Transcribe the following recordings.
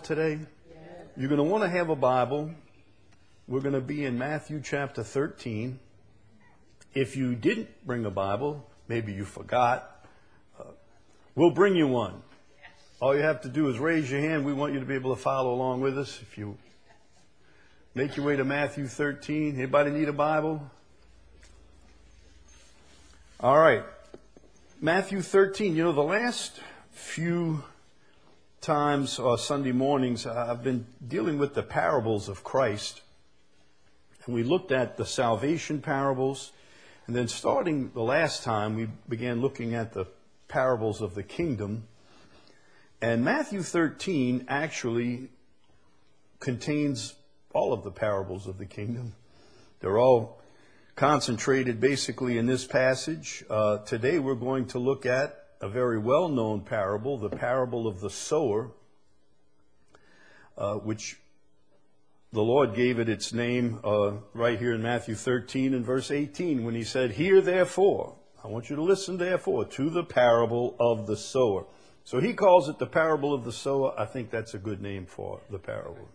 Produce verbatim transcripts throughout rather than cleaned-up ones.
today? Yes. You're going to want to have a Bible. We're going to be in Matthew chapter thirteen. If you didn't bring a Bible, maybe you forgot, uh, we'll bring you one. All you have to do is raise your hand. We want you to be able to follow along with us. If you make your way to Matthew thirteen. Anybody need a Bible? All right. Matthew thirteen. You know, the last few times, uh, Sunday mornings, I've been dealing with the parables of Christ. And we looked at the salvation parables. And then starting the last time, we began looking at the parables of the kingdom. And Matthew thirteen actually contains all of the parables of the kingdom. They're all concentrated basically in this passage. Uh, today we're going to look at a very well-known parable, the parable of the sower, uh, which the Lord gave it its name uh, right here in Matthew thirteen and verse eighteen when he said, "Hear therefore," I want you to listen therefore, "to the parable of the sower." So he calls it the parable of the sower. I think that's a good name for the parable.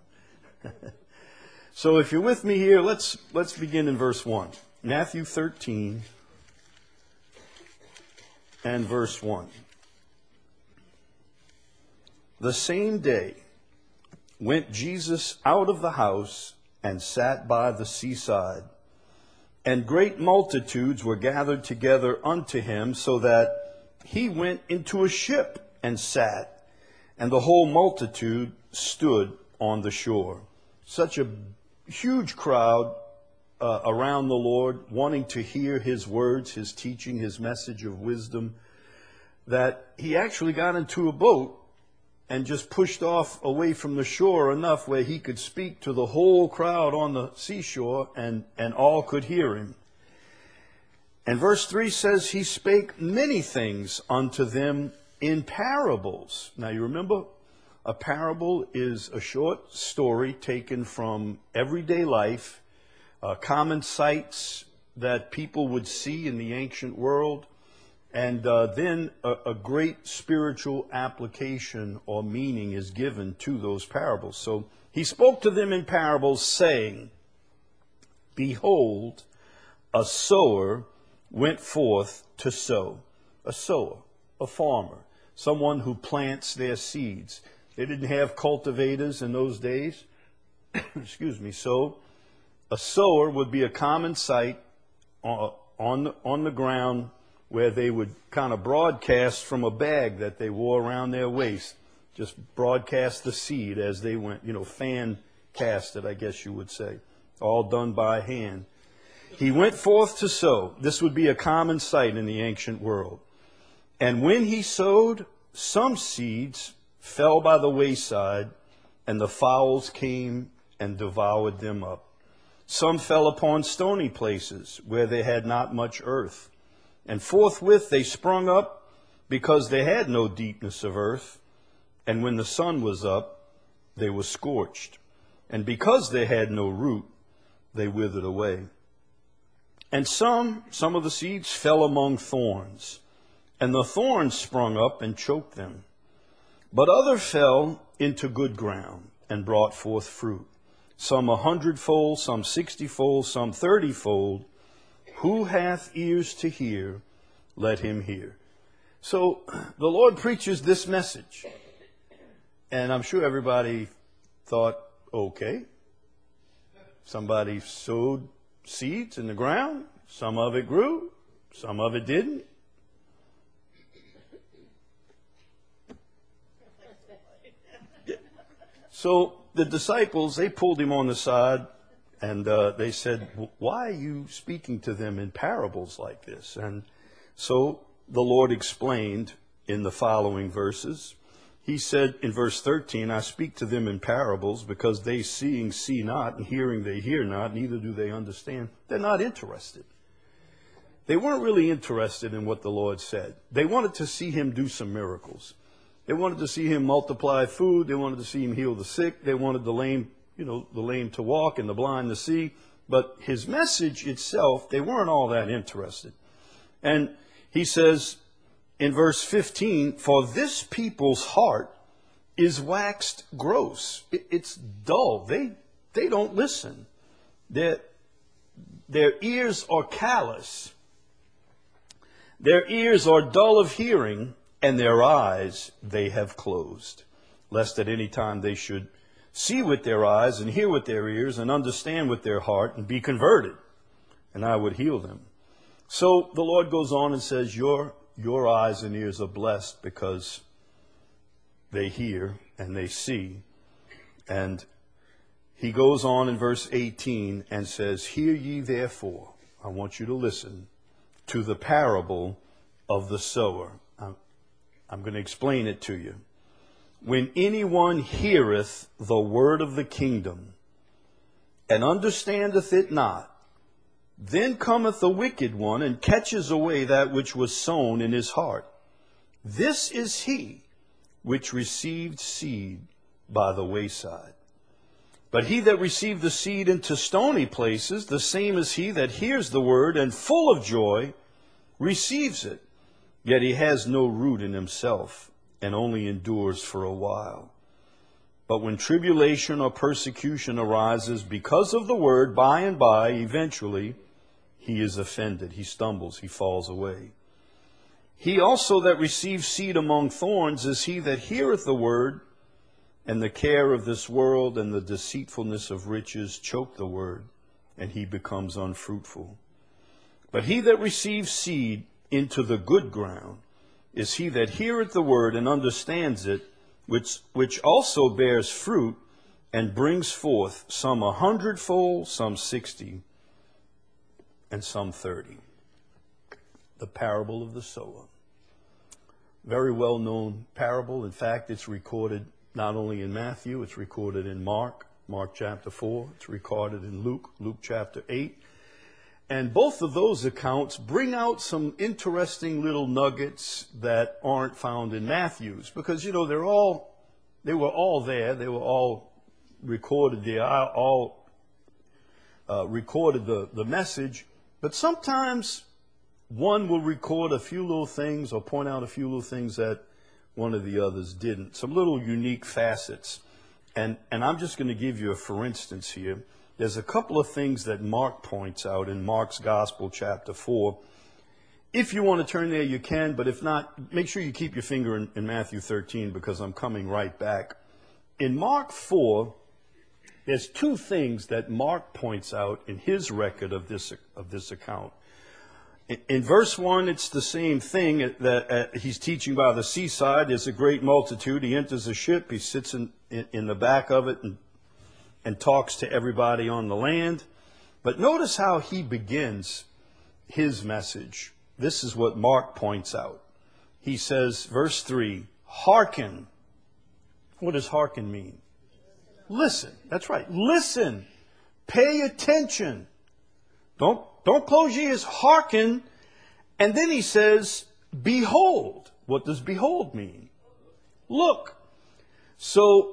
So if you're with me here, let's let's begin in verse one. Matthew thirteen and verse one. The same day went Jesus out of the house and sat by the seaside. And great multitudes were gathered together unto him, so that he went into a ship and sat, and the whole multitude stood on the shore. Such a huge crowd uh, around the Lord, wanting to hear his words, his teaching, his message of wisdom, that he actually got into a boat and just pushed off away from the shore enough where he could speak to the whole crowd on the seashore, and, and all could hear him. And verse three says, he spake many things unto them in parables. Now you remember, a parable is a short story taken from everyday life, uh, common sights that people would see in the ancient world, and uh, then a, a great spiritual application or meaning is given to those parables. So he spoke to them in parables, saying, "Behold, a sower went forth to sow." A sower, a farmer, someone who plants their seeds. They didn't have cultivators in those days. Excuse me. So a sower would be a common sight on, on, the, on the ground, where they would kind of broadcast from a bag that they wore around their waist. Just broadcast the seed as they went, you know, fan cast it, I guess you would say. All done by hand. He went forth to sow. This would be a common sight in the ancient world. And when he sowed, some seeds fell by the wayside, and the fowls came and devoured them up. Some fell upon stony places, where they had not much earth. And forthwith they sprung up, because they had no deepness of earth. And when the sun was up, they were scorched. And because they had no root, they withered away. And some, some of the seeds fell among thorns, and the thorns sprung up and choked them. But other fell into good ground and brought forth fruit, some a hundredfold, some sixtyfold, some thirtyfold. Who hath ears to hear, let him hear. So the Lord preaches this message. And I'm sure everybody thought, okay, somebody sowed seeds in the ground. Some of it grew, some of it didn't. So the disciples, they pulled him on the side. And uh, they said, "Why are you speaking to them in parables like this?" And so the Lord explained in the following verses. He said in verse thirteen, "I speak to them in parables, because they seeing see not, and hearing they hear not, neither do they understand." They're not interested. They weren't really interested in what the Lord said. They wanted to see him do some miracles. They wanted to see him multiply food. They wanted to see him heal the sick. They wanted the lame you know, the lame to walk and the blind to see. But his message itself, they weren't all that interested. And he says in verse fifteen, "For this people's heart is waxed gross. It, it's dull. They they don't listen. Their, their ears are callous. Their ears are dull of hearing, and their eyes they have closed, lest at any time they should see with their eyes and hear with their ears and understand with their heart and be converted, and I would heal them. So the Lord goes on and says, your, your eyes and ears are blessed because they hear and they see. And he goes on in verse eighteen and says, hear ye therefore, I want you to listen to the parable of the sower. I'm, I'm going to explain it to you. When anyone heareth the word of the kingdom and understandeth it not, then cometh the wicked one and catches away that which was sown in his heart. This is he which received seed by the wayside. But he that received the seed into stony places, the same is he that hears the word and full of joy receives it. Yet he has no root in himself and only endures for a while. But when tribulation or persecution arises because of the word, by and by, eventually, he is offended. He stumbles. He falls away. He also that receives seed among thorns is he that heareth the word, and the care of this world and the deceitfulness of riches choke the word, and he becomes unfruitful. But he that receives seed into the good ground is he that heareth the word and understands it, which, which also bears fruit and brings forth some a hundredfold, some sixty, and some thirty. The parable of the sower. Very well known parable. In fact, it's recorded not only in Matthew, it's recorded in Mark, Mark chapter four. It's recorded in Luke, Luke chapter eight. And both of those accounts bring out some interesting little nuggets that aren't found in Matthew's, because, you know, they're all, they were all there. They were all recorded there. All uh, recorded the, the message. But sometimes one will record a few little things or point out a few little things that one of the others didn't. Some little unique facets. And, and I'm just going to give you a for instance here. There's a couple of things that Mark points out in Mark's Gospel, chapter four. If you want to turn there, you can, but if not, make sure you keep your finger in, in Matthew thirteen, because I'm coming right back. In Mark four, there's two things that Mark points out in his record of this, of this account. In, in verse one, it's the same thing that uh, he's teaching by the seaside. There's a great multitude. He enters a ship. He sits in, in, in the back of it and and talks to everybody on the land. But notice how he begins his message. This is what Mark points out. He says, verse three, hearken. What does hearken mean? Listen. That's right. Listen. Pay attention. Don't, don't close your ears. Hearken. And then he says, behold. What does behold mean? Look. So,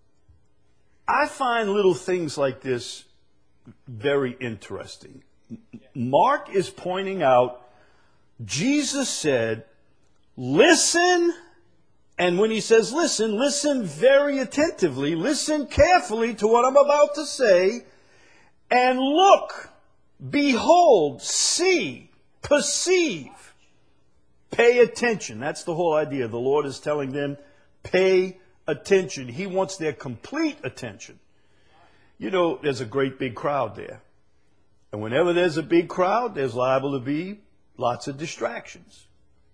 I find little things like this very interesting. Mark is pointing out, Jesus said, listen, and when he says listen, listen very attentively, listen carefully to what I'm about to say, and look, behold, see, perceive, pay attention. That's the whole idea. The Lord is telling them, pay attention. He wants their complete attention. You know, there's a great big crowd there. And whenever there's a big crowd, there's liable to be lots of distractions.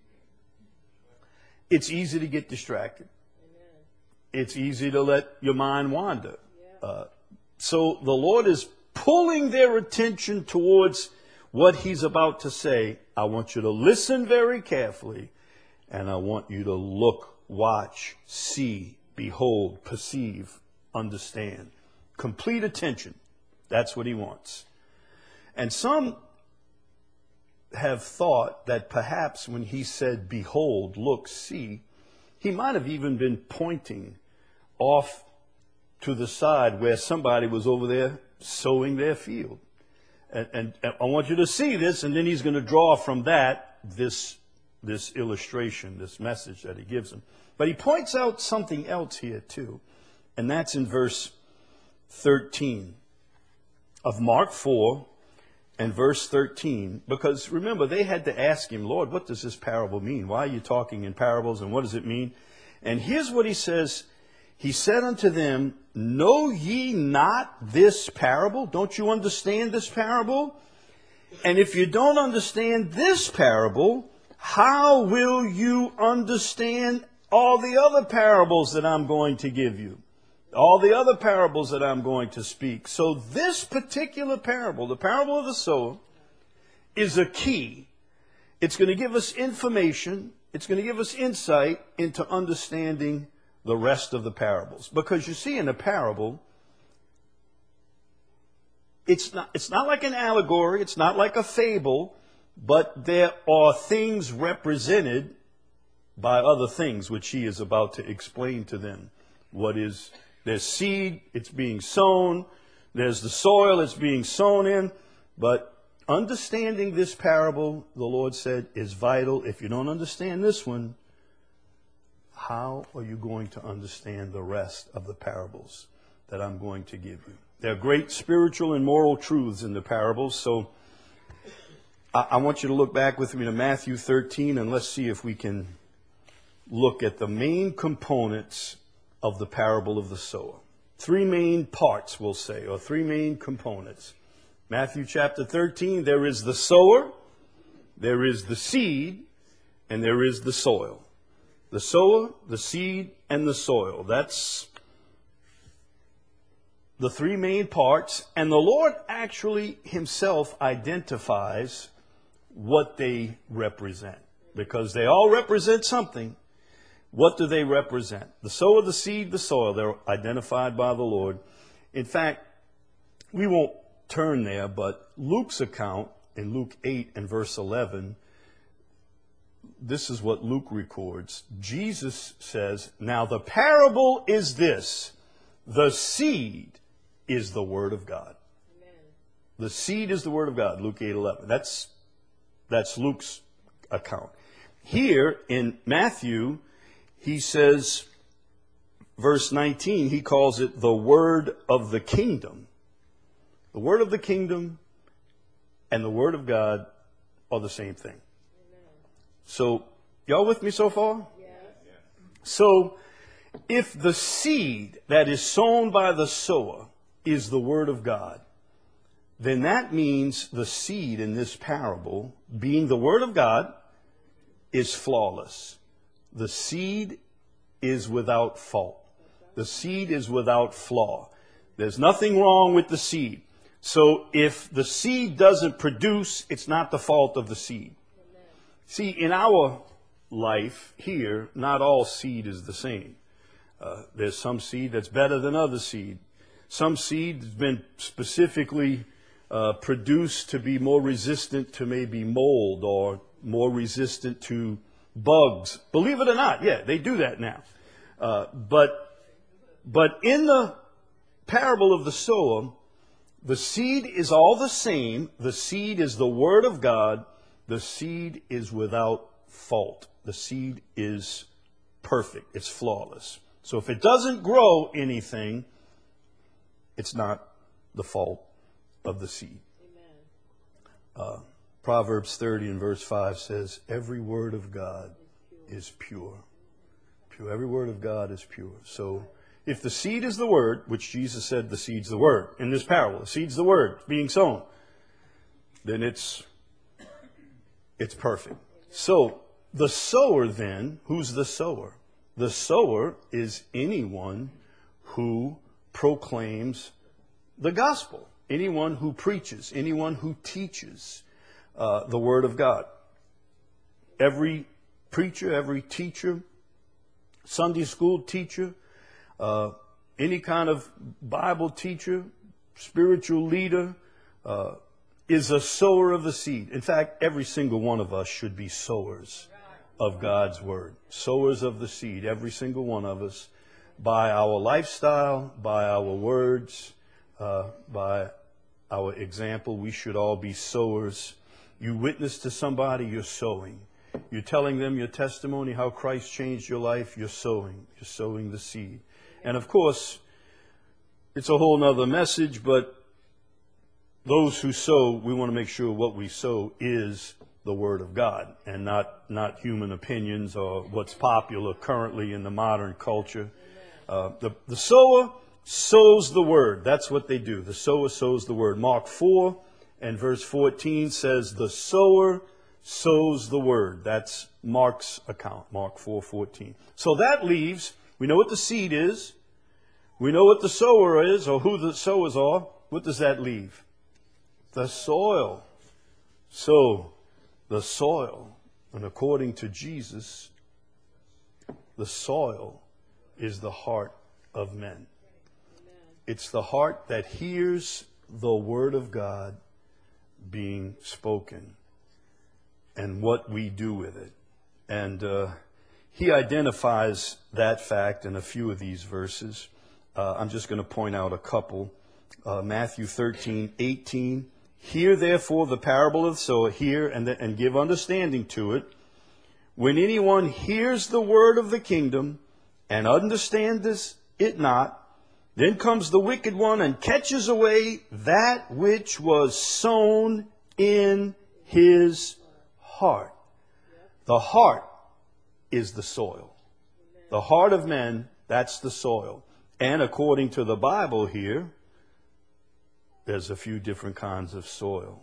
It's easy to get distracted. Amen. It's easy to let your mind wander. Yeah. Uh, so the Lord is pulling their attention towards what he's about to say. I want you to listen very carefully, and I want you to look, watch, see, behold, perceive, understand. Complete attention. That's what he wants. And some have thought that perhaps when he said, behold, look, see, he might have even been pointing off to the side where somebody was over there sowing their field. And, and, and I want you to see this, and then he's going to draw from that this this illustration, this message that he gives them. But he points out something else here too, and that's in verse thirteen of Mark four and verse thirteen, because remember, they had to ask him, Lord, what does this parable mean? Why are you talking in parables, and what does it mean? And here's what he says. He said unto them, know ye not this parable? Don't you understand this parable? And if you don't understand this parable, how will you understand all the other parables that I'm going to give you? All the other parables that I'm going to speak. So this particular parable, the parable of the sower, is a key. It's going to give us information. It's going to give us insight into understanding the rest of the parables. Because you see, in a parable, it's not, it's not like an allegory. It's not like a fable. But there are things represented by other things, which he is about to explain to them. What is, there's seed, it's being sown. There's the soil, it's being sown in. But understanding this parable, the Lord said, is vital. If you don't understand this one, how are you going to understand the rest of the parables that I'm going to give you? There are great spiritual and moral truths in the parables. So I, I want you to look back with me to Matthew thirteen, and let's see if we can look at the main components of the parable of the sower. Three main parts, we'll say, or three main components. Matthew chapter thirteen, there is the sower, there is the seed, and there is the soil. The sower, the seed, and the soil. That's the three main parts. And the Lord actually himself identifies what they represent, because they all represent something. What do they represent? The sower, the seed, the soil. They're identified by the Lord. In fact, we won't turn there, but Luke's account in Luke eight and verse eleven, this is what Luke records. Jesus says, now the parable is this: the seed is the word of God. Amen. The seed is the word of God, Luke eight eleven. That's, that's Luke's account. Here in Matthew, he says, verse nineteen, he calls it the word of the kingdom. The word of the kingdom and the word of God are the same thing. Amen. So, y'all with me so far? Yes. So, if the seed that is sown by the sower is the word of God, then that means the seed in this parable, being the word of God, is flawless. The seed is without fault. The seed is without flaw. There's nothing wrong with the seed. So if the seed doesn't produce, it's not the fault of the seed. Amen. See, in our life here, not all seed is the same. Uh, there's some seed that's better than other seed. Some seed has been specifically uh, produced to be more resistant to maybe mold, or more resistant to bugs. Believe it or not, yeah, they do that now. Uh, but, but in the parable of the sower, the seed is all the same. The seed is the word of God. The seed is without fault. The seed is perfect. It's flawless. So if it doesn't grow anything, it's not the fault of the seed. Amen. Uh, Proverbs thirty and verse five says, every word of God is pure. Pure. Every word of God is pure. So if the seed is the word, which Jesus said the seed's the word in this parable, the seed's the word being sown, then it's it's perfect. So the sower then, who's the sower? The sower is anyone who proclaims the gospel, anyone who preaches, anyone who teaches uh, the word of God. Every preacher, every teacher, Sunday school teacher, uh, any kind of Bible teacher, spiritual leader, uh, is a sower of the seed. In fact, every single one of us should be sowers of God's word. Sowers of the seed, every single one of us, by our lifestyle, by our words, uh, by our example. We should all be sowers. You witness to somebody, you're sowing. You're telling them your testimony, how Christ changed your life. You're sowing. You're sowing the seed. And of course, it's a whole nother message, but those who sow, we want to make sure what we sow is the Word of God and not, not human opinions or what's popular currently in the modern culture. Uh, the, the sower sows the Word. That's what they do. The sower sows the Word. Mark four and verse fourteen says, the sower sows the Word. That's Mark's account, Mark four fourteen. So that leaves, we know what the seed is. We know what the sower is, or who the sowers are. What does that leave? The soil. So, the soil, and according to Jesus, the soil is the heart of men. It's the heart that hears the Word of God being spoken and what we do with it. And uh, he identifies that fact in a few of these verses. Uh, I'm just going to point out a couple. Uh, Matthew thirteen eighteen. Hear therefore the parable of the sower, hear and, the, and give understanding to it. When anyone hears the word of the kingdom and understands it not, then comes the wicked one and catches away that which was sown in his heart. The heart is the soil. The heart of men, that's the soil. And according to the Bible here, there's a few different kinds of soil.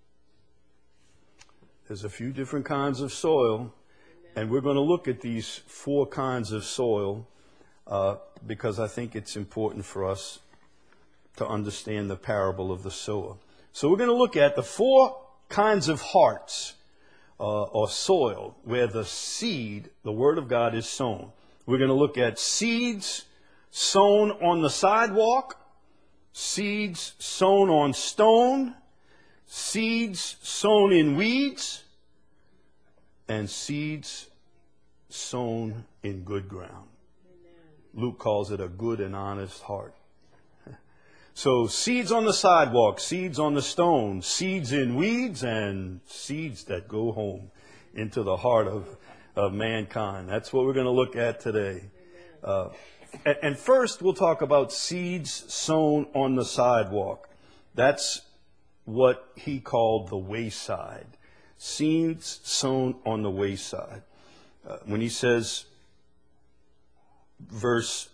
There's a few different kinds of soil, and we're going to look at these four kinds of soil uh, because I think it's important for us to understand the parable of the sower. So we're going to look at the four kinds of hearts uh, or soil where the seed, the Word of God, is sown. We're going to look at seeds sown on the sidewalk, seeds sown on stone, seeds sown in weeds, and seeds sown in good ground. Amen. Luke calls it a good and honest heart. So seeds on the sidewalk, seeds on the stone, seeds in weeds, and seeds that go home into the heart of, of mankind. That's what we're going to look at today. Uh, And first, we'll talk about seeds sown on the sidewalk. That's what he called the wayside. Seeds sown on the wayside. Uh, when he says, verse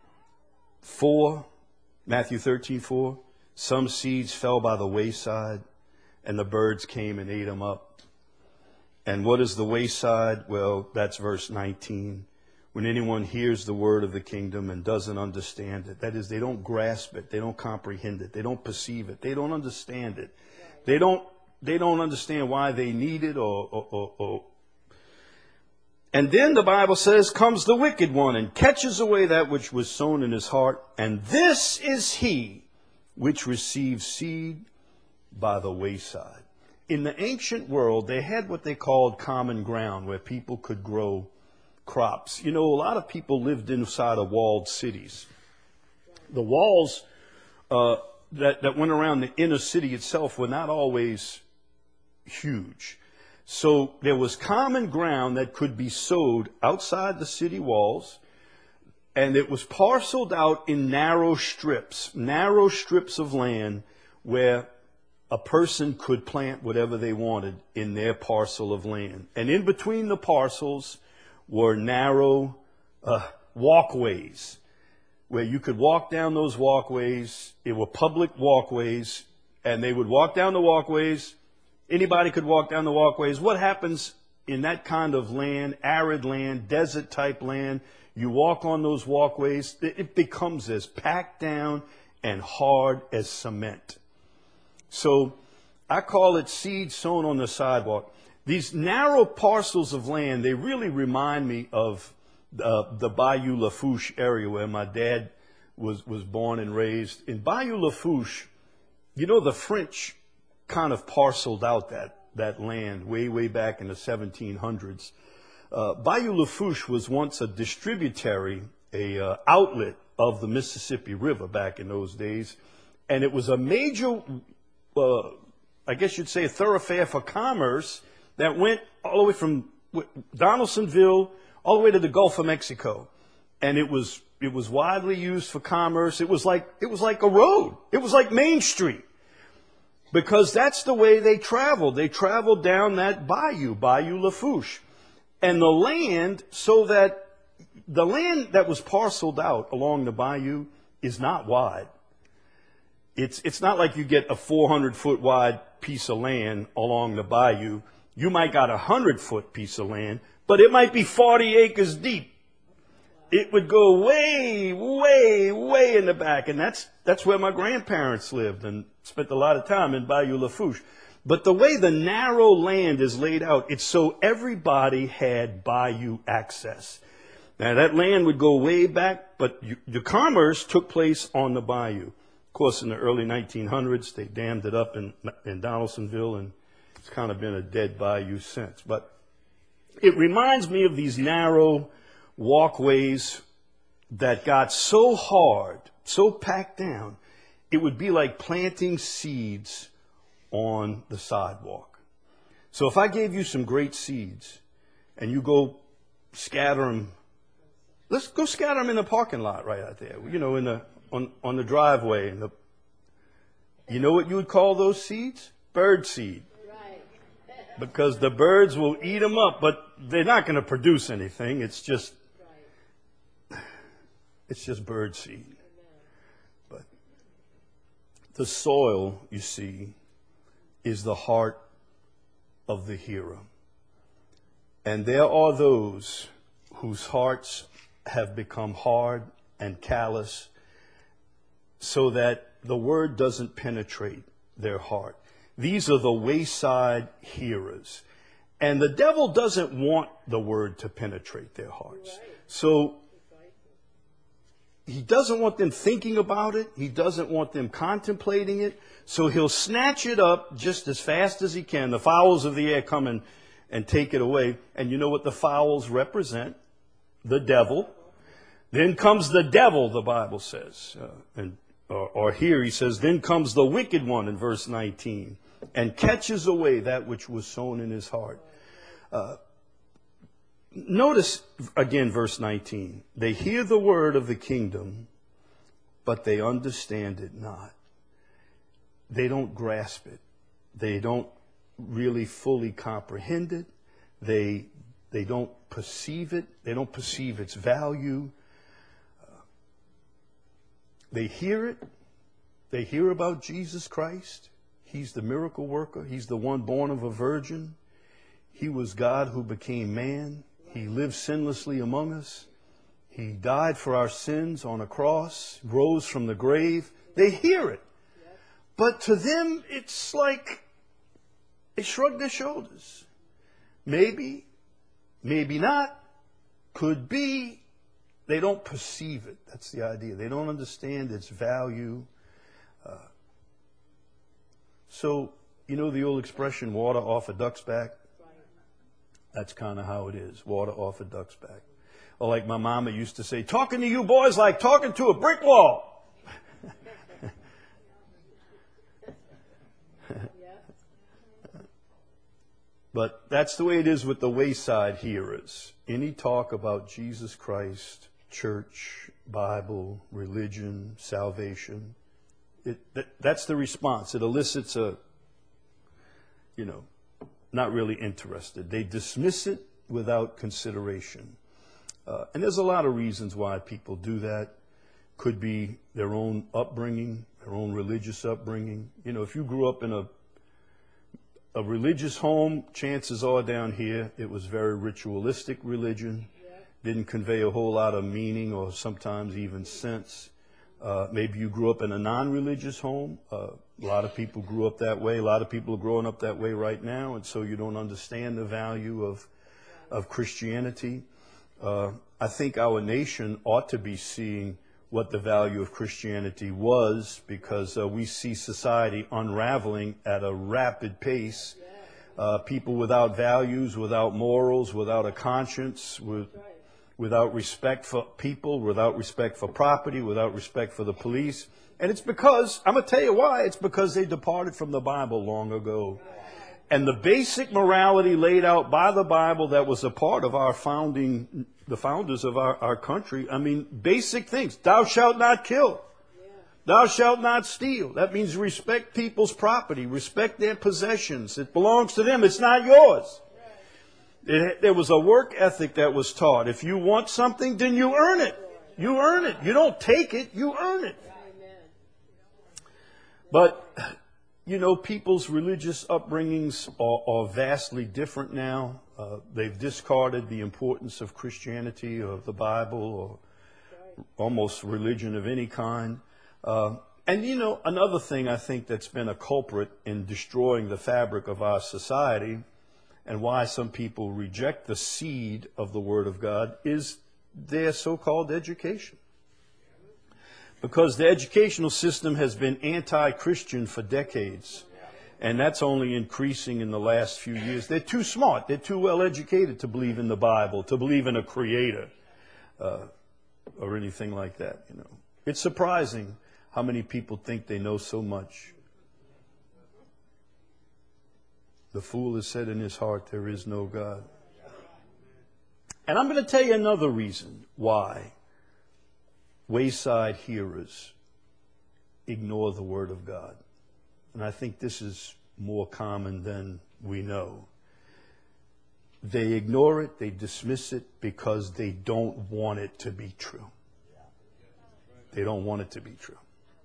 four, Matthew thirteen four, some seeds fell by the wayside, and the birds came and ate them up. And what is the wayside? Well, that's verse nineteen. When anyone hears the word of the kingdom and doesn't understand it, that is, they don't grasp it, they don't comprehend it, they don't perceive it, they don't understand it, they don't they don't understand why they need it, or, or, or, or. And then the Bible says, comes the wicked one and catches away that which was sown in his heart, and this is he which receives seed by the wayside. In the ancient world, they had what they called common ground, where people could grow crops. You know, a lot of people lived inside of walled cities. The walls uh, that, that went around the inner city itself were not always huge. So there was common ground that could be sowed outside the city walls, and it was parceled out in narrow strips, narrow strips of land where a person could plant whatever they wanted in their parcel of land. And in between the parcels were narrow uh, walkways where you could walk down those walkways. It were public walkways, and they would walk down the walkways. Anybody could walk down the walkways. What happens in that kind of land, arid land, desert type land? You walk on those walkways, it becomes as packed down and hard as cement. So I call it seed sown on the sidewalk. These narrow parcels of land, they really remind me of uh, the Bayou Lafourche area where my dad was, was born and raised. In Bayou Lafourche, you know, the French kind of parceled out that, that land way, way back in the seventeen hundreds. Uh, Bayou Lafourche was once a distributary, a uh, outlet of the Mississippi River back in those days. And it was a major, uh, I guess you'd say, a thoroughfare for commerce that went all the way from Donaldsonville, all the way to the Gulf of Mexico. And it was, it was widely used for commerce. It was like, it was like a road. It was like Main Street. Because that's the way they traveled. They traveled down that bayou, Bayou Lafourche. And the land, so that the land that was parceled out along the bayou is not wide. It's, it's not like you get a four hundred foot wide piece of land along the bayou. You might got a one hundred foot piece of land, but it might be forty acres deep. It would go way, way, way in the back. And that's, that's where my grandparents lived and spent a lot of time in Bayou Lafourche. But the way the narrow land is laid out, it's so everybody had bayou access. Now that land would go way back, but you, the commerce took place on the bayou. Of course, in the early nineteen hundreds, they dammed it up in, in Donaldsonville, and it's kind of been a dead bayou since. But it reminds me of these narrow walkways that got so hard, so packed down, it would be like planting seeds on the sidewalk. So if I gave you some great seeds and you go scatter them, let's go scatter them in the parking lot right out there, you know, in the on, on the driveway. In the, you know what you would call those seeds? Bird seed. Right. Because the birds will eat them up, but they're not going to produce anything. It's just It's just bird seed. But the soil, you see, is the heart of the hearer. And there are those whose hearts have become hard and callous so that the word doesn't penetrate their heart. These are the wayside hearers. And the devil doesn't want the word to penetrate their hearts. So he doesn't want them thinking about it. He doesn't want them contemplating it. So he'll snatch it up just as fast as he can. The fowls of the air come and, and take it away. And you know what the fowls represent? The devil. Then comes the devil, the Bible says. Uh, and or, or here he says, then comes the wicked one in verse nineteen and catches away that which was sown in his heart. Uh, Notice again verse nineteen. They hear the word of the kingdom, but they understand it not. They don't grasp it. They don't really fully comprehend it. They, they don't perceive it. They don't perceive its value. Uh, they hear it. They hear about Jesus Christ. He's the miracle worker. He's the one born of a virgin. He was God who became man. He lived sinlessly among us. He died for our sins on a cross, rose from the grave. They hear it. But to them, it's like they shrug their shoulders. Maybe, maybe not, could be. They don't perceive it. That's the idea. They don't understand its value. Uh, so, you know the old expression, water off a duck's back? That's kind of how it is. Water off a duck's back. Or like my mama used to say, talking to you boys like talking to a brick wall. But that's the way it is with the wayside hearers. Any talk about Jesus Christ, church, Bible, religion, salvation, it, that, that's the response. It elicits a, you know, not really interested. They dismiss it without consideration. Uh, and there's a lot of reasons why people do that. Could be their own upbringing, their own religious upbringing. You know, if you grew up in a a religious home, chances are down here it was very ritualistic religion. Yeah. Didn't convey a whole lot of meaning or sometimes even sense. Uh, maybe you grew up in a non-religious home. Uh, a lot of people grew up that way. A lot of people are growing up that way right now, and so you don't understand the value of of Christianity. Uh, I think our nation ought to be seeing what the value of Christianity was, because uh, we see society unraveling at a rapid pace. Uh, people without values, without morals, without a conscience, with, without respect for people, without respect for property, without respect for the police. And it's because, I'm going to tell you why, it's because they departed from the Bible long ago. And the basic morality laid out by the Bible that was a part of our founding, the founders of our, our country, I mean, basic things. Thou shalt not kill. Yeah. Thou shalt not steal. That means respect people's property, respect their possessions. It belongs to them. It's not yours. It, there was a work ethic that was taught. If you want something, then you earn it. You earn it. You don't take it. You earn it. But, you know, people's religious upbringings are, are vastly different now. Uh, they've discarded the importance of Christianity or the Bible or almost religion of any kind. Uh, and, you know, another thing I think that's been a culprit in destroying the fabric of our society and why some people reject the seed of the Word of God is their so-called education. Because the educational system has been anti-Christian for decades. And that's only increasing in the last few years. They're too smart. They're too well educated to believe in the Bible, to believe in a creator, uh, or anything like that. You know, it's surprising how many people think they know so much. The fool has said in his heart, there is no God. And I'm going to tell you another reason why wayside hearers ignore the Word of God. And I think this is more common than we know. They ignore it, they dismiss it because they don't want it to be true. They don't want it to be true.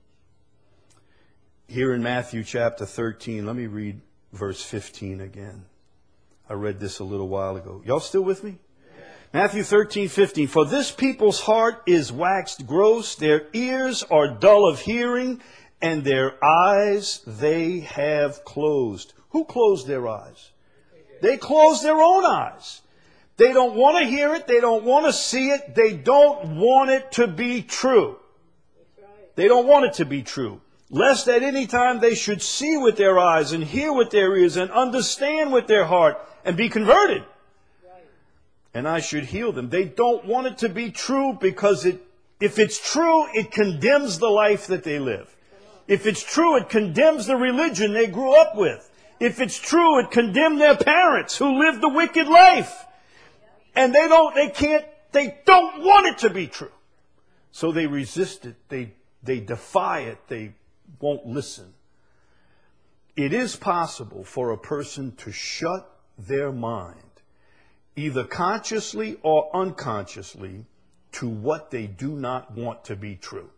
Here in Matthew chapter thirteen, let me read verse fifteen again. I read this a little while ago. Y'all still with me? Matthew thirteen, fifteen. For this people's heart is waxed gross, their ears are dull of hearing, and their eyes they have closed. Who closed their eyes? They closed their own eyes. They don't want to hear it. They don't want to see it. They don't want it to be true. They don't want it to be true. Lest at any time they should see with their eyes and hear with their ears and understand with their heart and be converted. And I should heal them. They don't want it to be true because it, if it's true, it condemns the life that they live. If it's true, it condemns the religion they grew up with. If it's true, it condemned their parents who lived the wicked life. And they don't, they can't, they don't want it to be true. So they resist it. They, they defy it. They won't listen. It is possible for a person to shut their mind, either consciously or unconsciously, to what they do not want to be true.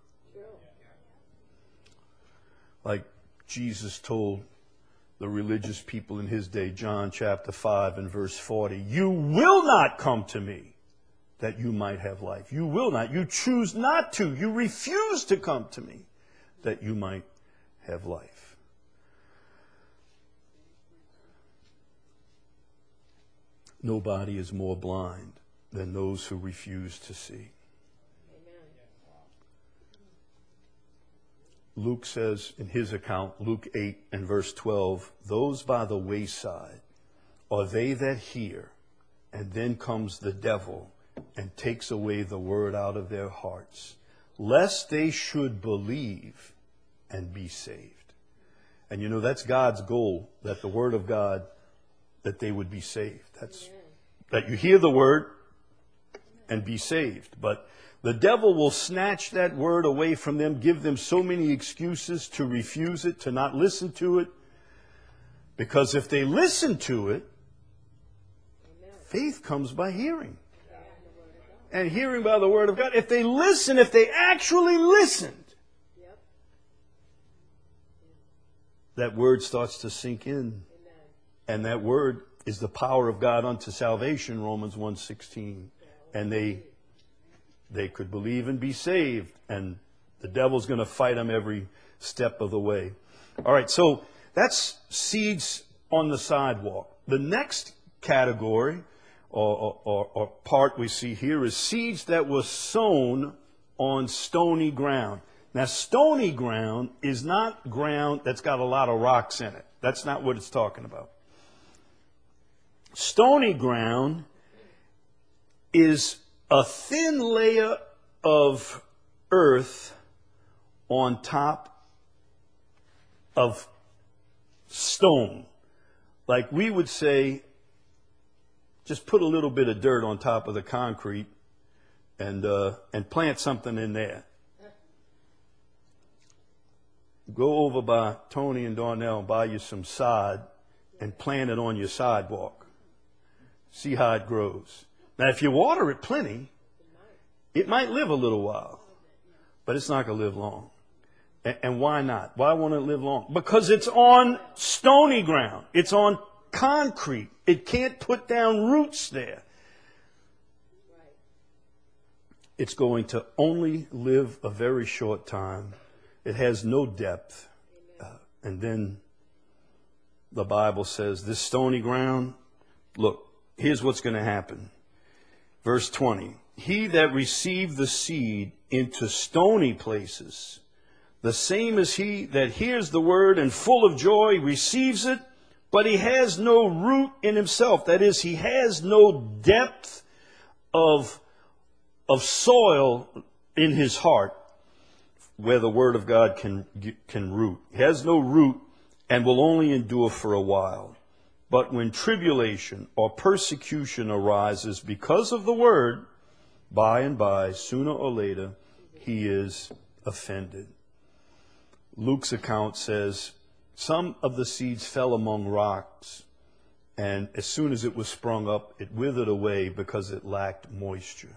Like Jesus told the religious people in his day, John chapter five and verse forty, you will not come to me that you might have life. You will not. You choose not to. You refuse to come to me that you might have life. Nobody is more blind than those who refuse to see. Luke says in his account, Luke eight and verse twelve, those by the wayside are they that hear, and then comes the devil and takes away the word out of their hearts, lest they should believe and be saved. And you know, that's God's goal, that the word of God, that they would be saved. That's that you hear the word and be saved. But the devil will snatch that word away from them, give them so many excuses to refuse it, to not listen to it. Because if they listen to it, faith comes by hearing. And hearing by the word of God. If they listen, if they actually listened, that word starts to sink in. And that word is the power of God unto salvation, Romans one sixteen. And they they could believe and be saved. And the devil's going to fight them every step of the way. All right, so that's seeds on the sidewalk. The next category or, or, or part we see here is seeds that were sown on stony ground. Now, stony ground is not ground that's got a lot of rocks in it. That's not what it's talking about. Stony ground is a thin layer of earth on top of stone. like we would say, just put a little bit of dirt on top of the concrete and uh, and plant something in there. Go over by Tony and Darnell and buy you some sod and plant it on your sidewalk. See how it grows. Now, if you water it plenty, it might live a little while, but it's not going to live long. And, and why not? Why won't it live long? Because it's on stony ground. It's on concrete. It can't put down roots there. It's going to only live a very short time. It has no depth. Uh, and then the Bible says this stony ground, look, here's what's going to happen. Verse twenty, he that received the seed into stony places, the same as he that hears the word and full of joy receives it, but he has no root in himself. That is, he has no depth of, of soil in his heart where the word of God can, can root. He has no root and will only endure for a while. But when tribulation or persecution arises because of the word, by and by, sooner or later, he is offended. Luke's account says, some of the seeds fell among rocks, and as soon as it was sprung up, it withered away because it lacked moisture.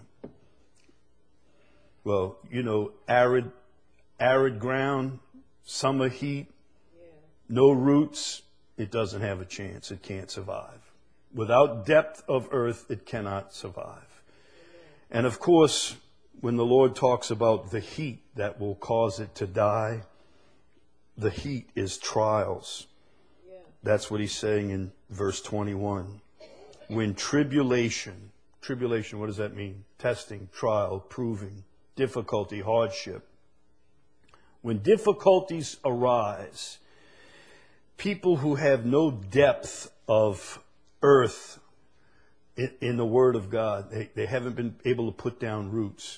Well, you know, arid, arid ground, summer heat, no roots, it doesn't have a chance. It can't survive. Without depth of earth, it cannot survive. And of course, when the Lord talks about the heat that will cause it to die, the heat is trials. That's what he's saying in verse twenty-one. When tribulation, tribulation, what does that mean? Testing, trial, proving, difficulty, hardship. When difficulties arise, people who have no depth of earth in, in the Word of God, they, they haven't been able to put down roots,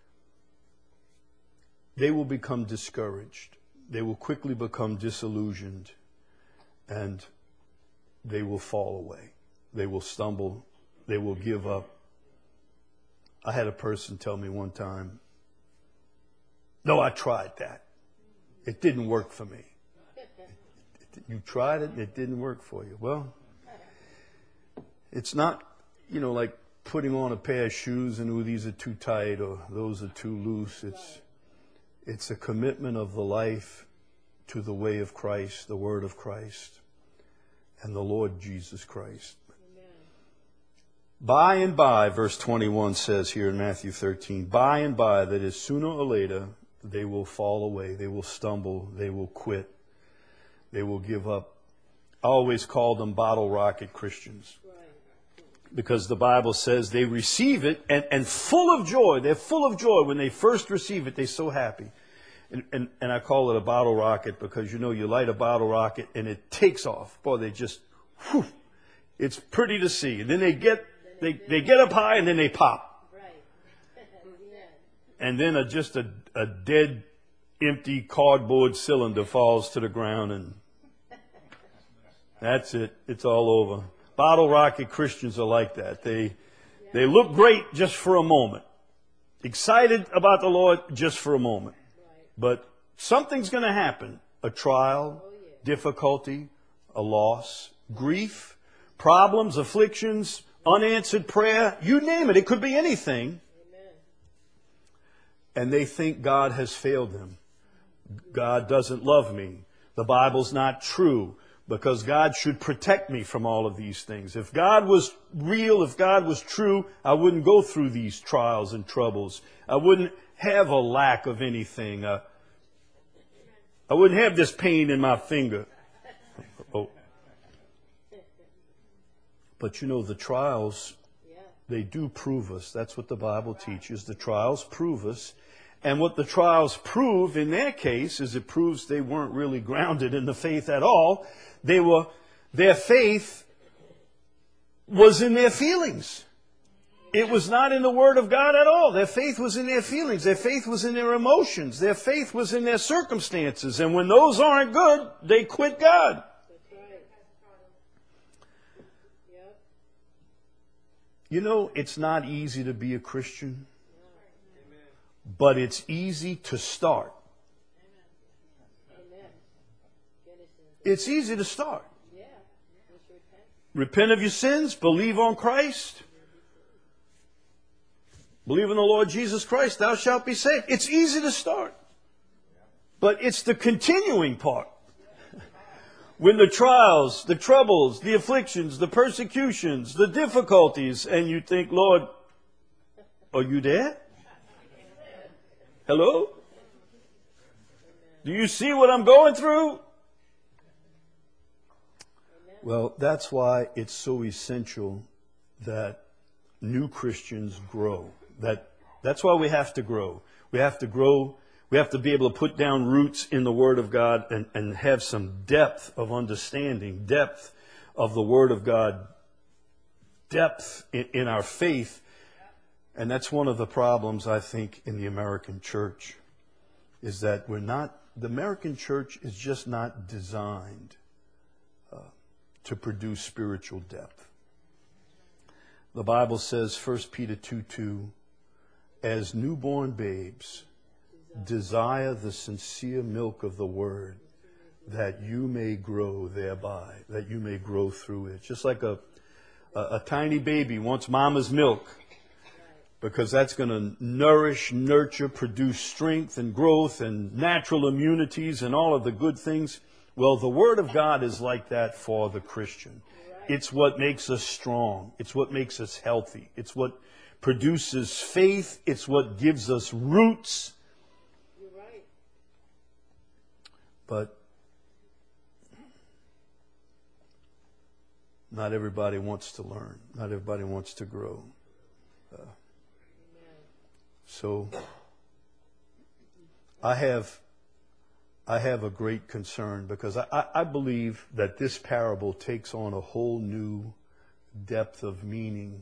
they will become discouraged. They will quickly become disillusioned, and they will fall away. They will stumble. They will give up. I had a person tell me one time, no, I tried that. It didn't work for me. You tried it and it didn't work for you. Well, it's not, you know, like putting on a pair of shoes and, oh, these are too tight or those are too loose. It's, it's a commitment of the life to the way of Christ, the word of Christ, and the Lord Jesus Christ. Amen. By and by, verse twenty-one says here in Matthew thirteen, by and by, that is sooner or later, they will fall away, they will stumble, they will quit. They will give up. I always call them bottle rocket Christians. Because the Bible says they receive it and, and full of joy. They're full of joy. When they first receive it, they're so happy. And, and, and I call it a bottle rocket because, you know, you light a bottle rocket and it takes off. Boy, they just, whew, it's pretty to see. And then they get, they, they get up high and then they pop. And then a, just a, a dead, empty cardboard cylinder falls to the ground and that's it. It's all over. Bottle rocket Christians are like that. They they look great just for a moment. Excited about the Lord just for a moment. But something's going to happen. A trial, difficulty, a loss, grief, problems, afflictions, unanswered prayer. You name it. It could be anything. And they think God has failed them. God doesn't love me. The Bible's not true. Because God should protect me from all of these things. If God was real, if God was true, I wouldn't go through these trials and troubles. I wouldn't have a lack of anything. Uh, I wouldn't have this pain in my finger. Oh. But you know, the trials, they do prove us. That's what the Bible teaches. The trials prove us. And what the trials prove in their case is it proves they weren't really grounded in the faith at all. They were, their faith was in their feelings. It was not in the Word of God at all. Their faith was in their feelings. Their faith was in their emotions. Their faith was in their circumstances. And when those aren't good, they quit God. You know, it's not easy to be a Christian, but it's easy to start. It's easy to start. Repent of your sins, believe on Christ. Believe in the Lord Jesus Christ, thou shalt be saved. It's easy to start. But it's the continuing part. When the trials, the troubles, the afflictions, the persecutions, the difficulties, and you think, Lord, are you there? Hello? Do you see what I'm going through? Well, that's why it's so essential that new Christians grow. That that's why we have to grow. We have to grow. We have to be able to put down roots in the Word of God and, and have some depth of understanding, depth of the Word of God, depth in, in our faith. And that's one of the problems, I think, in the American church, is that we're not, the American church is just not designed uh, to produce spiritual depth. The Bible says, First Peter two two, as newborn babes, desire the sincere milk of the Word, that you may grow thereby, that you may grow through it. Just like a, a, a tiny baby wants mama's milk, because that's going to nourish, nurture, produce strength and growth and natural immunities and all of the good things. Well, the Word of God is like that for the Christian. It's what makes us strong. It's what makes us healthy. It's what produces faith. It's what gives us roots. But not everybody wants to learn. Not everybody wants to grow. Uh, so I have I have a great concern, because I, I, I believe that this parable takes on a whole new depth of meaning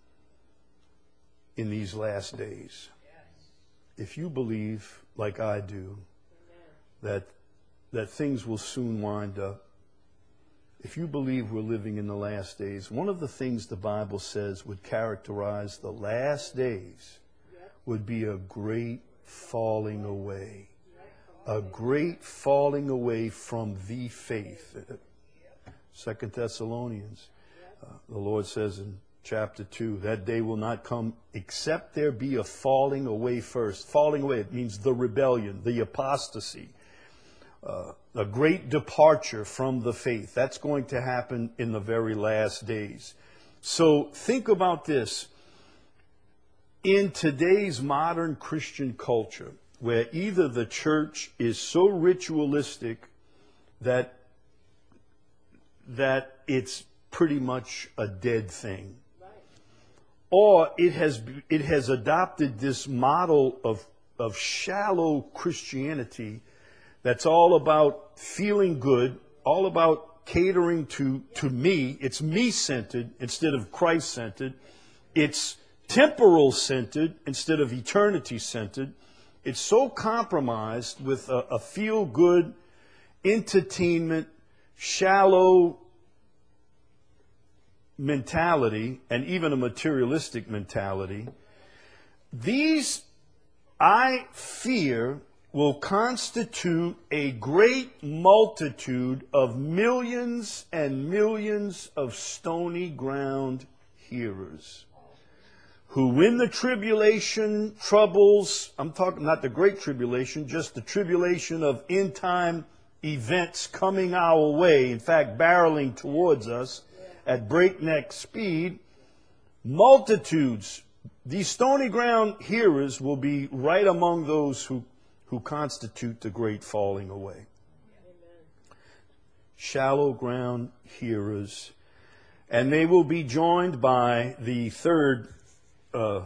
in these last days. If you believe, like I do, that that things will soon wind up, if you believe we're living in the last days, one of the things the Bible says would characterize the last days would be a great falling away. A great falling away from the faith. Second Thessalonians, uh, the Lord says in chapter two, that day will not come except there be a falling away first. Falling away, it means the rebellion, the apostasy. Uh, a great departure from the faith. That's going to happen in the very last days. So think about this. In today's modern Christian culture, where either the church is so ritualistic that that it's pretty much a dead thing, or it has it has adopted this model of of shallow Christianity that's all about feeling good, all about catering to, to me. It's me-centered instead of Christ-centered. It's temporal-centered instead of eternity-centered. It's so compromised with a, a feel-good, entertainment, shallow mentality, and even a materialistic mentality. These, I fear, will constitute a great multitude of millions and millions of stony ground hearers, who when the tribulation troubles, I'm talking not the great tribulation, just the tribulation of end time events coming our way, in fact barreling towards us at breakneck speed, multitudes, these stony ground hearers will be right among those who who constitute the great falling away. Amen. Shallow ground hearers. And they will be joined by the third uh,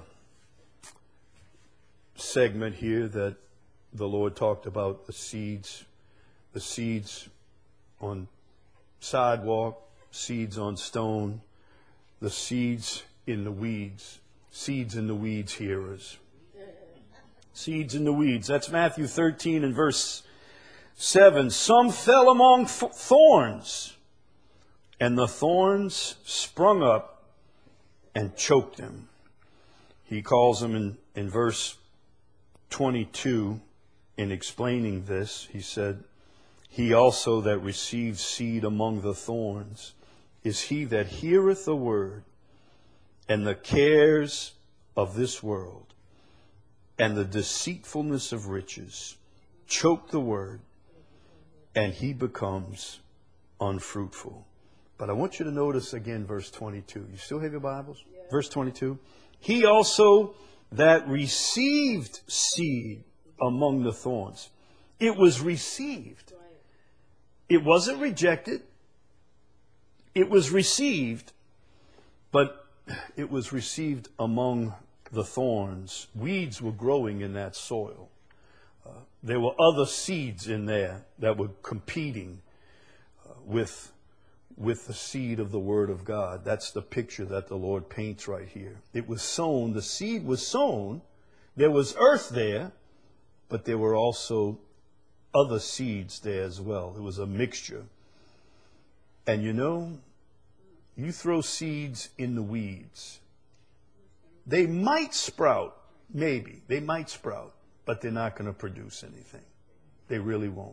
segment here that the Lord talked about, the seeds, the seeds on sidewalk, seeds on stone, the seeds in the weeds, seeds in the weeds hearers. Seeds in the weeds. That's Matthew thirteen and verse seven. Some fell among thorns, and the thorns sprung up and choked them. He calls them in, in verse twenty-two, in explaining this, he said, he also that received seed among the thorns is he that heareth the word, and the cares of this world and the deceitfulness of riches choke the word, and he becomes unfruitful. But I want you to notice again verse twenty-two. You still have your Bibles? Yeah. Verse twenty-two. He also that received seed among the thorns. It was received. It wasn't rejected. It was received, but it was received among the thorns. Weeds were growing in that soil. Uh, there were other seeds in there that were competing uh, with, with the seed of the Word of God. That's the picture that the Lord paints right here. It was sown. The seed was sown. There was earth there, but there were also other seeds there as well. It was a mixture. And you know, you throw seeds in the weeds. They might sprout, maybe. They might sprout, but they're not going to produce anything. They really won't.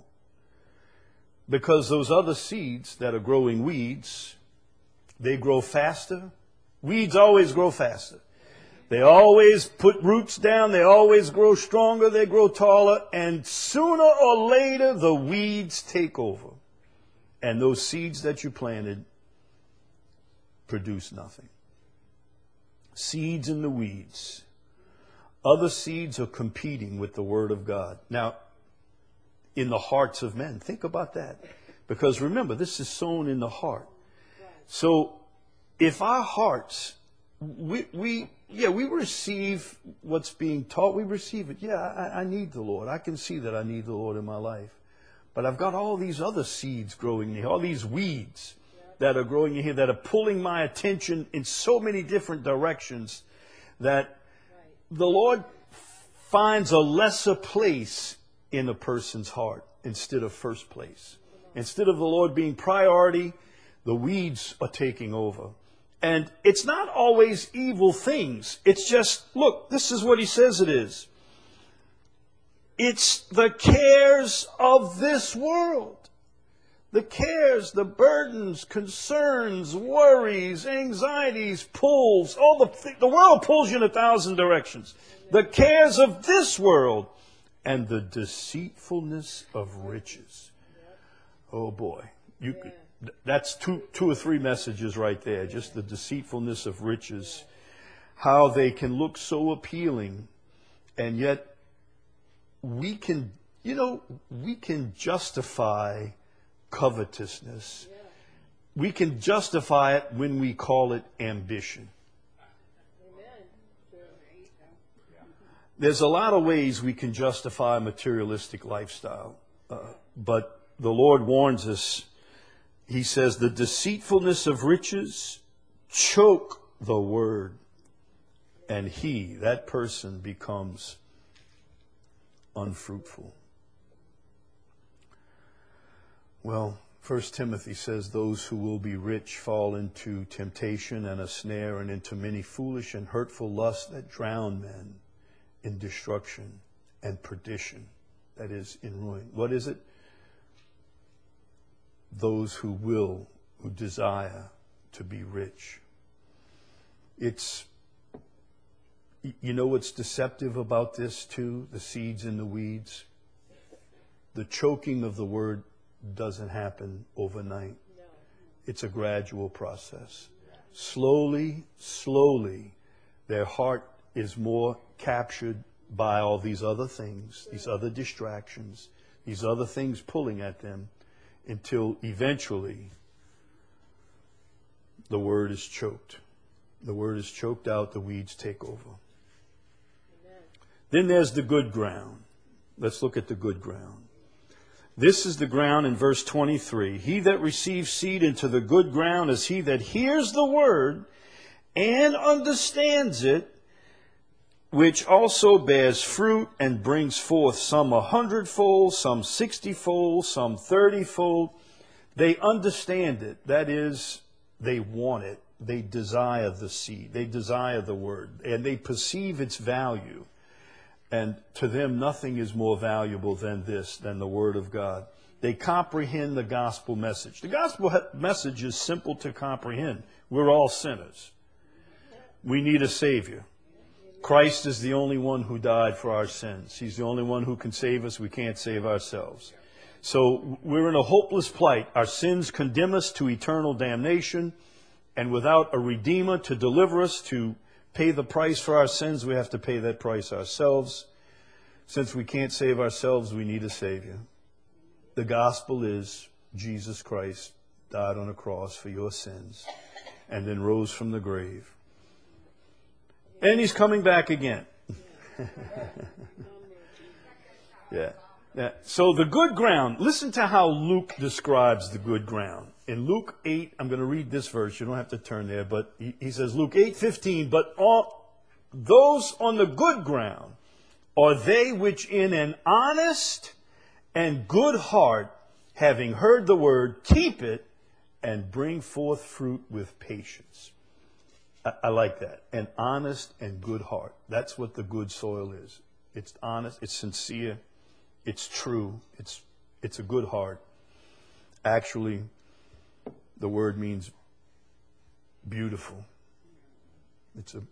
Because those other seeds that are growing weeds, they grow faster. Weeds always grow faster. They always put roots down. They always grow stronger. They grow taller. And sooner or later, the weeds take over. And those seeds that you planted produce nothing. Seeds in the weeds. Other seeds are competing with the Word of God. Now, in the hearts of men. Think about that. Because remember, this is sown in the heart. So, if our hearts, we, we yeah, we receive what's being taught. We receive it. Yeah, I, I need the Lord. I can see that I need the Lord in my life. But I've got all these other seeds growing here, all these weeds that are growing in here that are pulling my attention in so many different directions that the Lord finds a lesser place in a person's heart instead of first place. Instead of the Lord being priority, the weeds are taking over. And it's not always evil things. It's just, look, this is what he says it is. It's the cares of this world. The cares, the burdens, concerns, worries, anxieties, pulls, all the, the world pulls you in a thousand directions. The cares of this world and the deceitfulness of riches. Oh boy, you could, that's two, two or three messages right there. Just the deceitfulness of riches, how they can look so appealing, and yet we can, you know, we can justify covetousness. We can justify it when we call it ambition. There's a lot of ways we can justify a materialistic lifestyle. Uh, but the Lord warns us. He says, the deceitfulness of riches choke the word. And he, that person, becomes unfruitful. Well, First Timothy says those who will be rich fall into temptation and a snare and into many foolish and hurtful lusts that drown men in destruction and perdition, that is, in ruin. What is it? Those who will, who desire to be rich. It's, you know what's deceptive about this too? The seeds in the weeds. The choking of the word doesn't happen overnight. It's a gradual process. Slowly, slowly, their heart is more captured by all these other things, these other distractions, these other things pulling at them, until eventually the word is choked. The word is choked out, the weeds take over. Amen. Then there's the good ground. Let's look at the good ground. This is the ground in verse twenty-three. He that receives seed into the good ground is he that hears the word and understands it, which also bears fruit and brings forth some a hundredfold, some sixtyfold, some thirtyfold. They understand it. That is, they want it. They desire the seed. They desire the word. And they perceive its value. And to them, nothing is more valuable than this, than the word of God. They comprehend the gospel message. The gospel message is simple to comprehend. We're all sinners. We need a Savior. Christ is the only one who died for our sins. He's the only one who can save us. We can't save ourselves. So we're in a hopeless plight. Our sins condemn us to eternal damnation. And without a Redeemer to deliver us, to pay the price for our sins, we have to pay that price ourselves. Since we can't save ourselves, we need a Savior. The gospel is Jesus Christ died on a cross for your sins and then rose from the grave. And he's coming back again. yeah. yeah. So the good ground, listen to how Luke describes the good ground. In Luke eight, I'm going to read this verse. You don't have to turn there, but he, he says, Luke eight fifteen, but all, those on the good ground are they which in an honest and good heart, having heard the word, keep it and bring forth fruit with patience. I, I like that. An honest and good heart. That's what the good soil is. It's honest, it's sincere, it's true, it's it's a good heart. Actually, the word means beautiful. It's a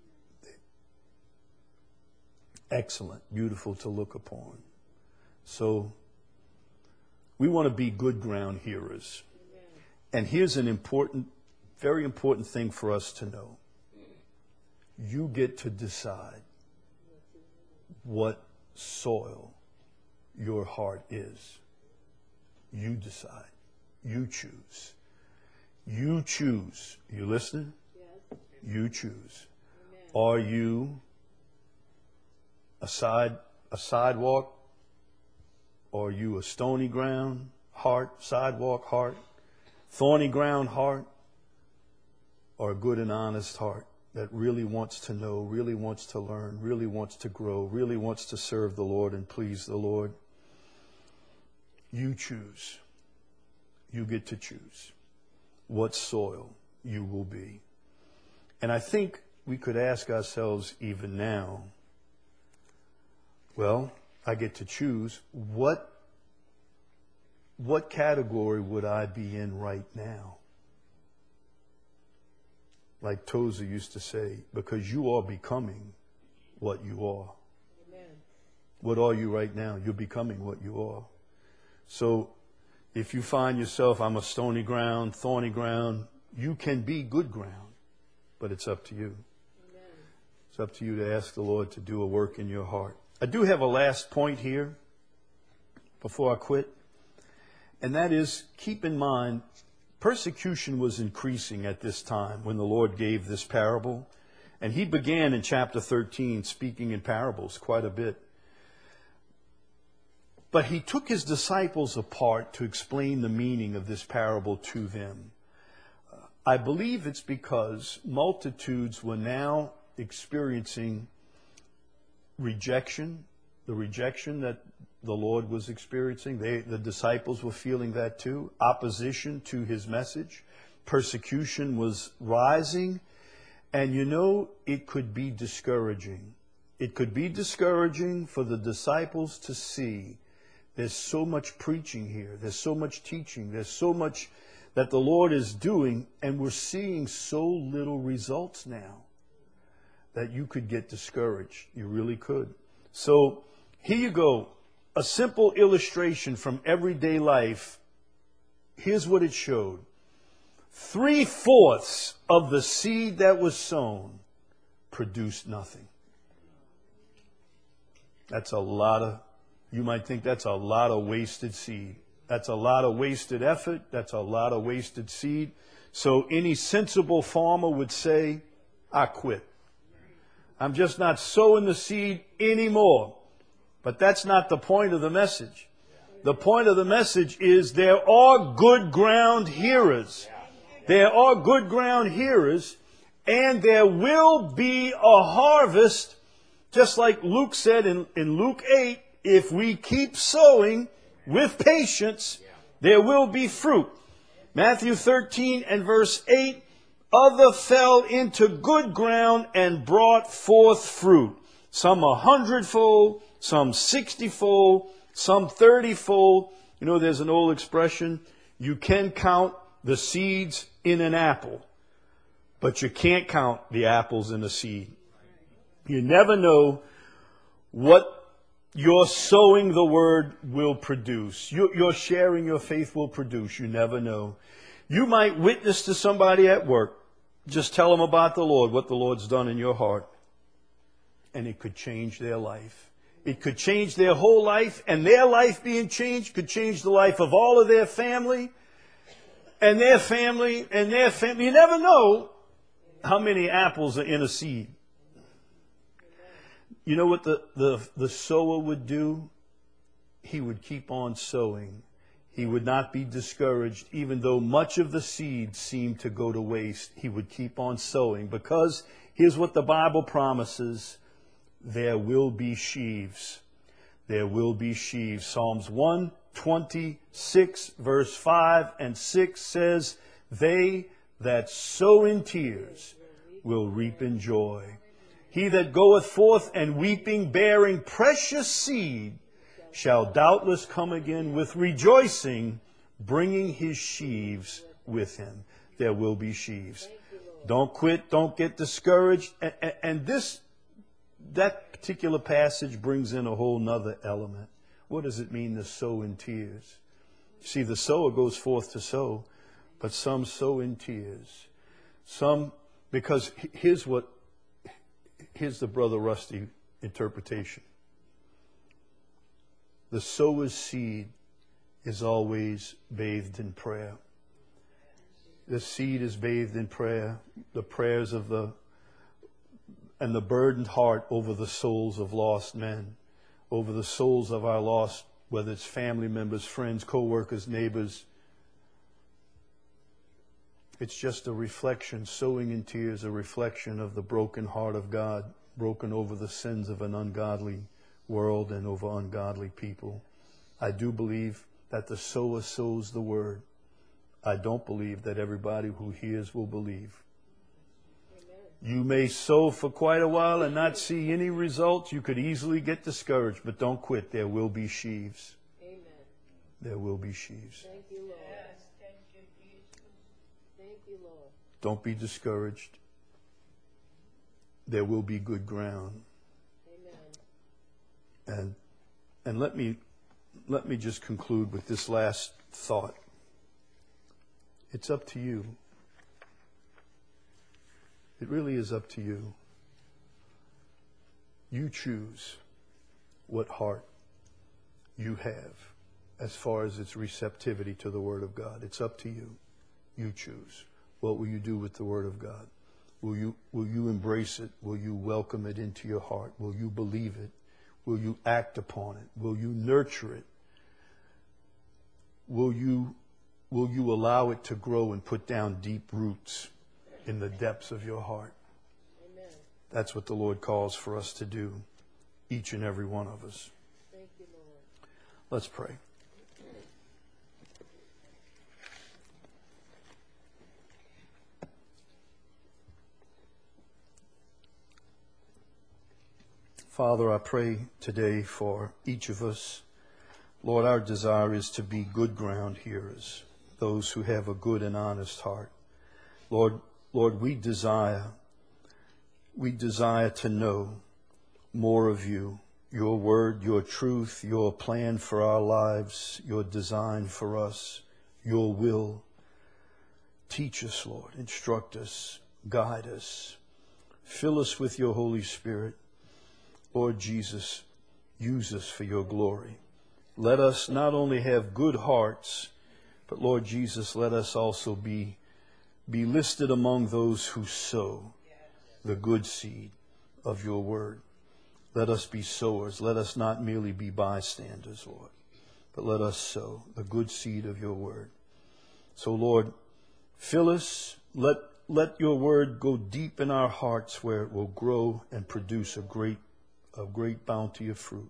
excellent, beautiful to look upon. So we want to be good ground hearers. And here's an important, very important thing for us to know. You get to decide what soil your heart is. You decide. You choose. You choose. You listening? Yes. You choose. Amen. Are you a side a sidewalk? Or are you a stony ground heart, sidewalk heart, thorny ground heart, or a good and honest heart that really wants to know, really wants to learn, really wants to grow, really wants to serve the Lord and please the Lord? You choose. You get to choose what soil you will be. And I think we could ask ourselves even now, well, I get to choose what what category would I be in right now? Like Tozer used to say, because you are becoming what you are. Amen. What are you right now? You're becoming what you are. So if you find yourself, I'm a stony ground, thorny ground, you can be good ground, but it's up to you. Amen. It's up to you to ask the Lord to do a work in your heart. I do have a last point here before I quit, and that is, keep in mind, persecution was increasing at this time when the Lord gave this parable, and he began in chapter thirteen speaking in parables quite a bit. But he took his disciples apart to explain the meaning of this parable to them. Uh, I believe it's because multitudes were now experiencing rejection, the rejection that the Lord was experiencing. They, the disciples were feeling that too. Opposition to his message. Persecution was rising. And you know, it could be discouraging. It could be discouraging for the disciples to see there's so much preaching here. There's so much teaching. There's so much that the Lord is doing, and we're seeing so little results now that you could get discouraged. You really could. So here you go. A simple illustration from everyday life. Here's what it showed. Three-fourths of the seed that was sown produced nothing. That's a lot of, you might think that's a lot of wasted seed. That's a lot of wasted effort. That's a lot of wasted seed. So any sensible farmer would say, I quit. I'm just not sowing the seed anymore. But that's not the point of the message. The point of the message is there are good ground hearers. There are good ground hearers, and there will be a harvest, just like Luke said in, in Luke eight, if we keep sowing with patience, there will be fruit. Matthew thirteen and verse eight, Other fell into good ground and brought forth fruit. Some a hundredfold, some sixtyfold, some thirtyfold. You know, there's an old expression, you can count the seeds in an apple, but you can't count the apples in a seed. You never know what your sowing the word will produce. Your, your sharing your faith will produce. You never know. You might witness to somebody at work. Just tell them about the Lord, what the Lord's done in your heart. And it could change their life. It could change their whole life, and their life being changed could change the life of all of their family, and their family, and their family. You never know how many apples are in a seed. You know what the, the, the sower would do? He would keep on sowing. He would not be discouraged, even though much of the seed seemed to go to waste. He would keep on sowing, because here's what the Bible promises: there will be sheaves. There will be sheaves. Psalms one twenty-six, verse five and six says, they that sow in tears will reap in joy. He that goeth forth and weeping, bearing precious seed, shall doubtless come again with rejoicing, bringing his sheaves with him. There will be sheaves. Don't quit. Don't get discouraged. And, and, and this, that particular passage brings in a whole nother element. What does it mean to sow in tears? See, the sower goes forth to sow, but some sow in tears. Some, because here's what, here's the Brother Rusty interpretation. The sower's seed is always bathed in prayer. The seed is bathed in prayer. The prayers of the, and the burdened heart over the souls of lost men, over the souls of our lost, whether it's family members, friends, co-workers, neighbors. It's just a reflection, sowing in tears, a reflection of the broken heart of God, broken over the sins of an ungodly world and over ungodly people. I do believe that the sower sows the word. I don't believe that everybody who hears will believe. Amen. You may sow for quite a while and not see any results. You could easily get discouraged, but don't quit. There will be sheaves. Amen. There will be sheaves. Thank you, Lord. Yes, thank you, Jesus. Thank you, Lord. Don't be discouraged. There will be good ground. And and let me let me just conclude with this last thought. It's up to you. It really is up to you. You choose what heart you have as far as its receptivity to the Word of God. It's up to you. You choose. What will you do with the Word of God? Will you will you embrace it? Will you welcome it into your heart? Will you believe it? Will you act upon it? Will you nurture it? Will you, will you allow it to grow and put down deep roots in the depths of your heart? Amen. That's what the Lord calls for us to do, each and every one of us. Thank you, Lord. Let's pray. Father, I pray today for each of us. Lord, our desire is to be good ground hearers, those who have a good and honest heart. Lord, Lord, we desire, we desire to know more of you, your word, your truth, your plan for our lives, your design for us, your will. Teach us, Lord, instruct us, guide us, fill us with your Holy Spirit. Lord Jesus, use us for your glory. Let us not only have good hearts, but Lord Jesus, let us also be, be listed among those who sow the good seed of your word. Let us be sowers. Let us not merely be bystanders, Lord, but let us sow the good seed of your word. So, Lord, fill us. Let, let your word go deep in our hearts where it will grow and produce a great of great bounty of fruit.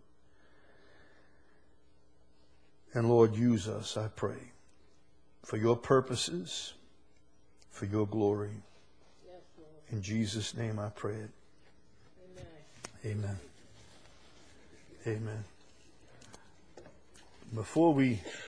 And Lord, use us, I pray, for your purposes, for your glory. In Jesus' name I pray it. Amen. Amen. Before we